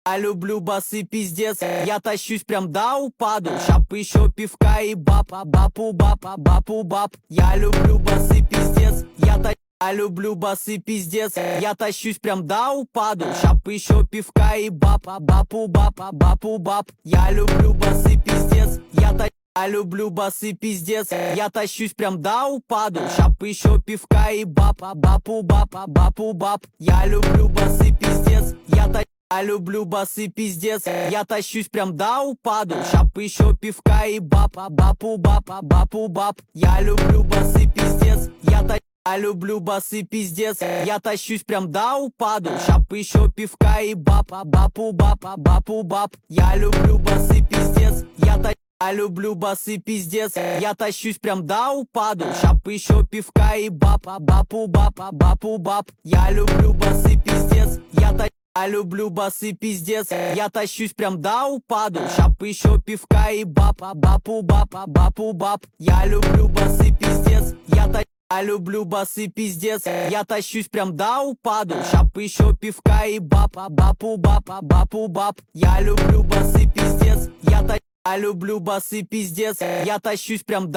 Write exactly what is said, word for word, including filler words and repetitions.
Я люблю басы пиздец, я тащусь прям до упаду. Щап еще пивка и баб, бапу баб, бапу баб. Я люблю басы пиздец, я та... Я люблю басы пиздец, я тащусь прям до упаду. Щап еще пивка и баб, бапу баб, бапу баб. Я люблю басы пиздец, я та... Я люблю басы пиздец, я тащусь прям до упаду. Щап еще пивка и баб, бапу баб, бапу баб. Я люблю басы пиздец, я та... Я люблю басы пиздец, я тащусь прям до упаду. Щап еще пивка и баб, бапу баб, бапу баб. Я люблю басы пиздец, я та... Я люблю басы пиздец, я тащусь прям до упаду. Щап еще пивка и баб, бапу баб, бапу баб. Я люблю басы пиздец, я та... Я люблю басы пиздец, я тащусь прям до упаду. Щап еще пивка и баб, бапу баб, бапу баб. Я люблю басы пиздец, я та... Я люблю басы пиздец, я тащусь прям до упаду. Щап еще пивка и баб, бапу баб, бапу баб. Я люблю басы пиздец, я та... Я люблю басы пиздец, я тащусь прям до упаду. Щап еще пивка и баб, бапу баб, бапу баб. Я люблю басы пиздец, я та... Я люблю басы пиздец, я тащусь прям до